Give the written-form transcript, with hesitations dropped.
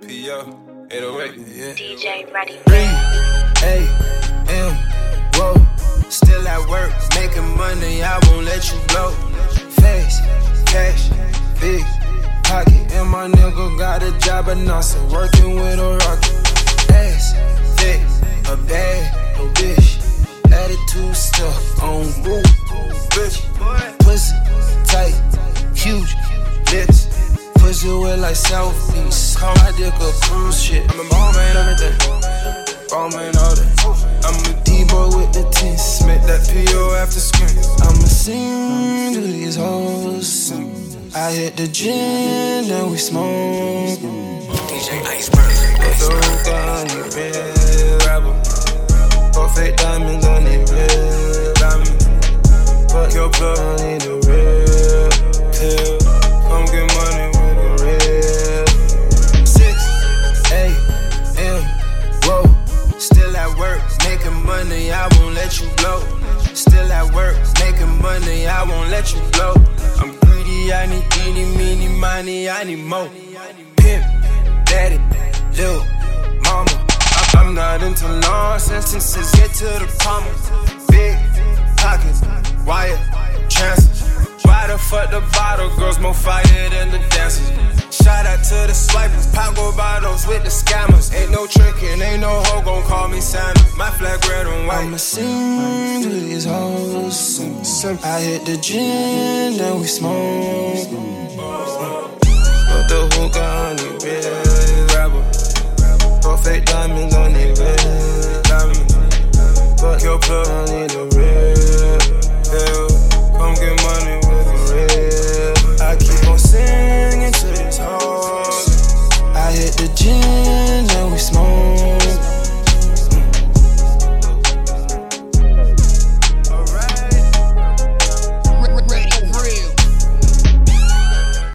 P.O. 808. Yeah. DJ Ready. 3 a.m. Whoa, still at work, making money. I won't let you blow. Fast, cash, big pocket, and my nigga got a job at NASA, working with a rocket. Ass thick, a bad, no bitch. Attitude stuff on move, bitch. Pussy tight, huge lips. Pussy wet like South Beach. Call my dick a cruise shit. I'm a ball man, everything. Ball man, all that. I'm a D-boy with the tints. Make that P.O. after screen. I'ma sing to these hoes. I hit the gym, then we smoke. DJ Iceberg. Put the hookah on the red rapper. Put fake diamonds on the red diamond. Fuck your plug, I need the red pill. Come get money with the red. 6 a.m. Whoa, still at work, making money. I won't let you blow. Still at work, making money. I won't let you blow. I'm greedy, I need eeny, meeny, miny, I need more. Pimp, daddy, lil' mama. I'm not into long sentences, get to the palmer. Big pockets, wire, transfers. Why the fuck the bottle girls more fire than the dancers? Shout out to the swipers, Pago bottles with the scammers. Ain't no trickin', ain't no hoe gon' call me Santa. My flag red and white. I'ma sing to these hoes. I hit the gym, then we smoke. Put the hookah on the red rapper. Put fake diamonds on the red diamond. Fuck your plug, I need the red pill. Come get money with the red. I keep on singing to these hoes. I hit the gym.